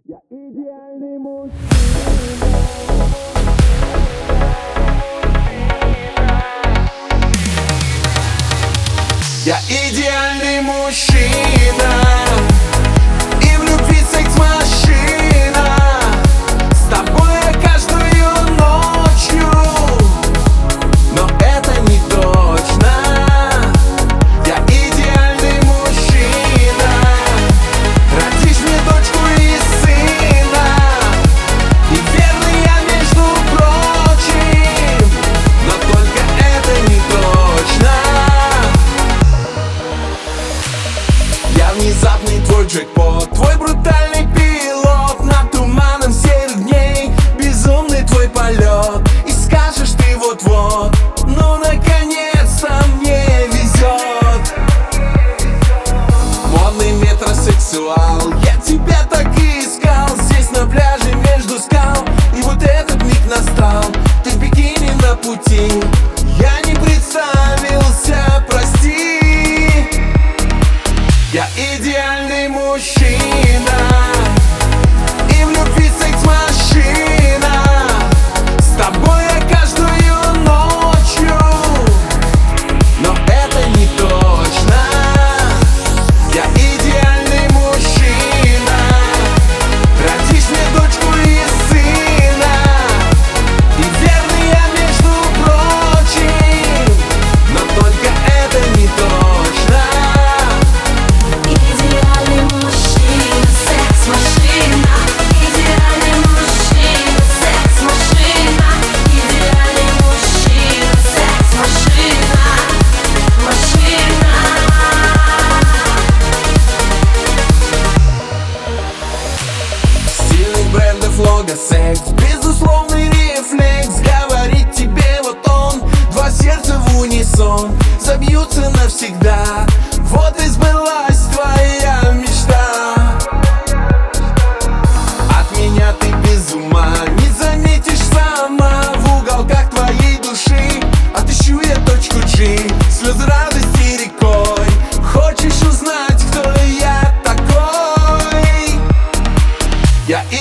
Я идеальный мужчина. Я идеальный мужчина, и в любви секс-машина. С тобой я каждую ночью, но это не точно. Я идеальный мужчина, родишь мне дочку и сына, и верный я, между прочим, но только это не точно. Я внезапный твой джекпот, твой брутальный пилот над туманом серых дней, безумный твой полет. И скажешь ты вот-вот, ну наконец-то мне везет. Модный метросексуал, я тебя так и искал, здесь на пляже между скал. И вот этот миг настал, ты в бикини на пути, я не представился, прости. Я идеальный мужчина, и в любви секс-машина. С тобой я каждую ночью, но это не точно. Я идеальный мужчина, родишь мне дочку и сына, и верный я, между прочим, но только это не точно. Лого секс, безусловный рефлекс, говорит тебе вот он. Два сердца в унисон забьются навсегда. Вот и сбылась твоя мечта. От меня ты без ума, не заметишь сама. В уголках твоей души отыщу я точку G. Слезы радости рекой, хочешь узнать, кто я такой? Я